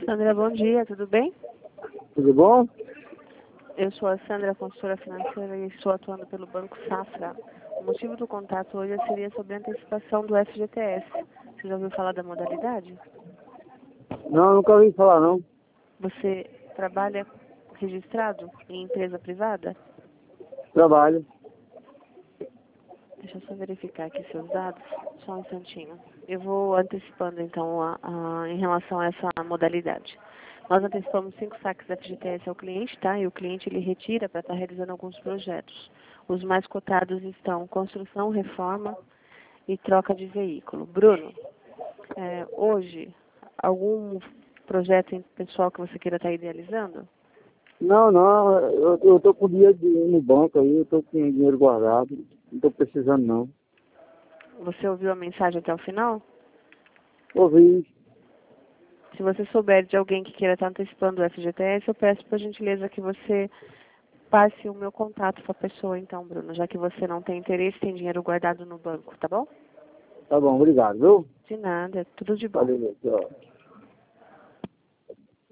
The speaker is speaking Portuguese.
Sandra, bom dia, tudo bem? Tudo bom? Eu sou a Sandra, consultora financeira, e estou atuando pelo Banco Safra. O motivo do contato hoje seria sobre a antecipação do FGTS. Você já ouviu falar da modalidade? Não, nunca ouvi falar não. Você trabalha registrado em empresa privada? Trabalho. Deixa eu só verificar aqui seus dados, só um instantinho. Eu vou antecipando então em relação a essa modalidade. Nós antecipamos 5 saques FGTS ao cliente, tá? E o cliente ele retira para estar realizando alguns projetos. Os mais cotados estão construção, reforma e troca de veículo. Bruno, hoje, algum projeto pessoal que você queira estar idealizando? Não, eu tô com dinheiro no banco aí, eu tô com dinheiro guardado, não tô precisando não. Você ouviu a mensagem até o final? Ouvi, Se você souber de alguém que queira estar antecipando o FGTS, eu peço por gentileza que você passe o meu contato para a pessoa, então, Bruno, já que você não tem interesse, tem dinheiro guardado no banco, tá bom? tá bom, obrigado, viu? De nada, tudo de bom. Valeu, tchau.